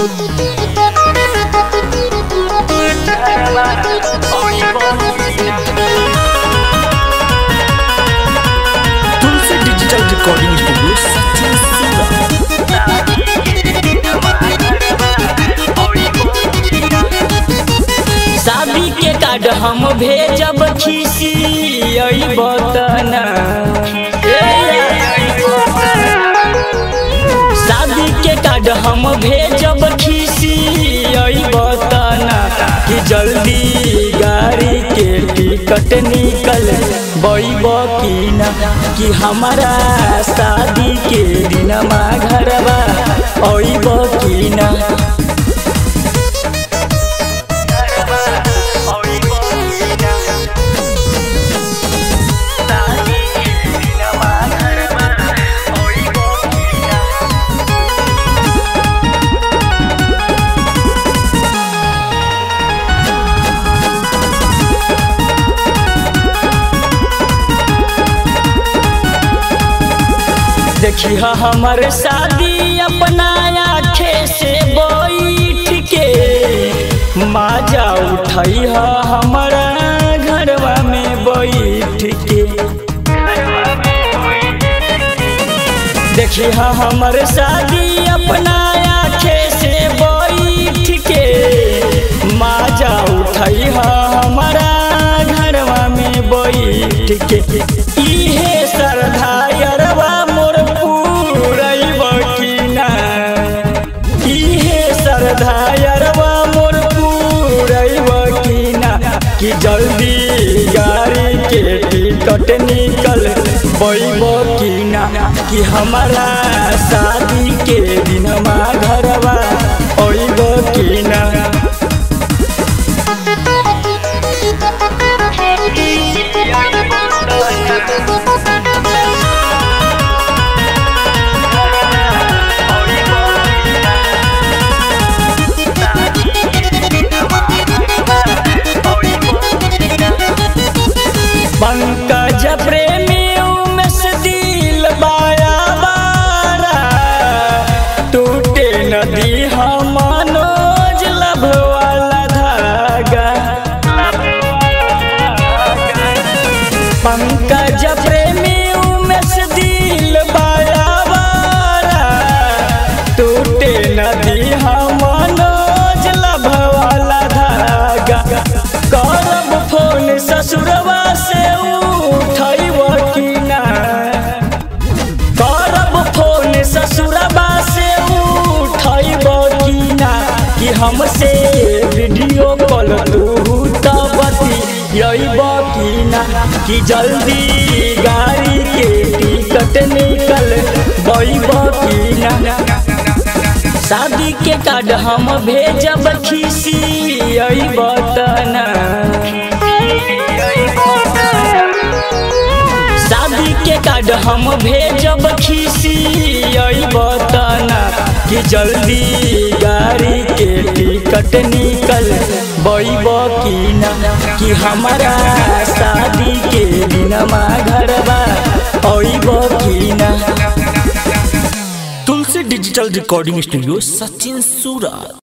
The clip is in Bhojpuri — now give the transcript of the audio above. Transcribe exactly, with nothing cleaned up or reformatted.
तुलसी डिजिटल रिकॉर्डिंग स्टूडियो सचिन शादी के कार्ड हम भेजब खीसी बतना शादी के कार्ड हम भेजब खीसी बतना कि जल्दी गाड़ी के टिकट निकल बैब की ना कि हमारा शादी के दिनमा घरवा अइब की ना। देखी हमर शादी अपना आँखे से बैठ के माजा उठाई हमारा घरवा में बैठ के। देखी हमर शादी अपना आँखे से बैठ के माजा उठाई हमारा घरवा में बैठ के। इहे श्रद्धा यरवा मोर पूरैब की ना इहे श्रद्धा यरवा मोर पूरैब की ना कि जल्दी गाड़ी के टिकट निकल बैब की ना कि हमारा शादी के दिनमा घरवा अइब की ना। पंकज प्रेमी उमेश दिल बाया बारा टूटे नदी मनोज लभ वाला धागा। पंकज प्रेमी उमेश दिल बाया बारा टूटे नदी मनोज लभ वाला धागा। करब फोन ससुरवा से उठैब की ना करब फोन ससुरवा से उठैब की ना कि हमसे वीडियो कॉल तू तब बतियैब की ना कि जल्दी गाड़ी के टिकट निकल बैब की ना। शादी के कार्ड हम भेजब खीसी बतना शादी के कार्ड हम भेजब खीसी बतना कि जल्दी गाड़ी के टिकट निकल बैब की ना कि हमारा शादी के दिनमा घरवा अइब की ना। Tulsi digital recording studio Sachin सूरत।